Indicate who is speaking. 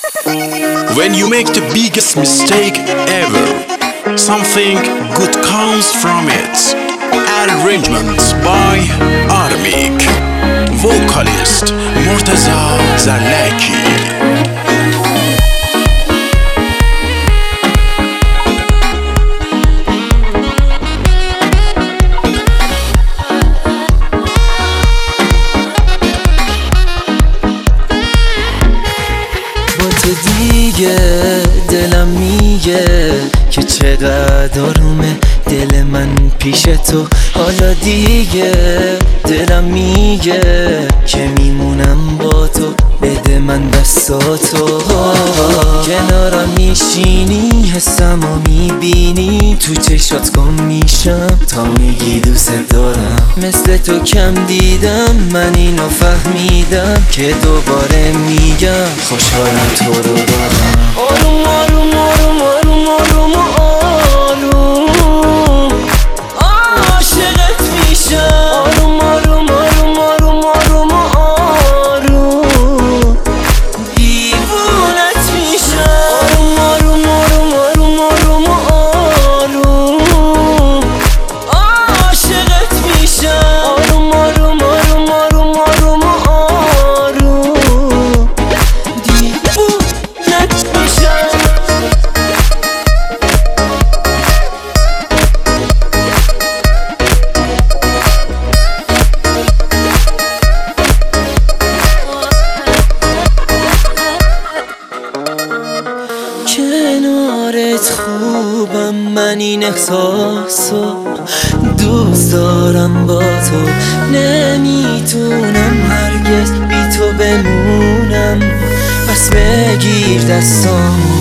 Speaker 1: When you make the biggest mistake ever, something good comes from it. Arrangement by Armik. Vocalist Murtaza Zarlaki.
Speaker 2: دیگه دلم میگه که چقدر آرومه دل من پیش تو. حالا دیگه دلم میگه که میمونم با تو. بده من دستاتو، کنارم میشینی حسمو میبینی. تو چشات گم میشم تا میگی دوست دارم. مثل تو کم دیدم، من اینو فهمیدم که دوباره میگم خوشحالم تو رو دارم. آروم آروم آروم آروم آروم آروم عاشقت میشم. آروم آروم آروم آروم آروم آروم دیوونت میشم. آروم آروم آروم آروم آروم عاشقت میشم. آروم آروم آروم آروم آروم آروم دیوونت میشم. کنارت خوبم، من این احساسو دوست دارم. با تو نمیتونم هرگز بی تو بمونم. پس بگیر دستام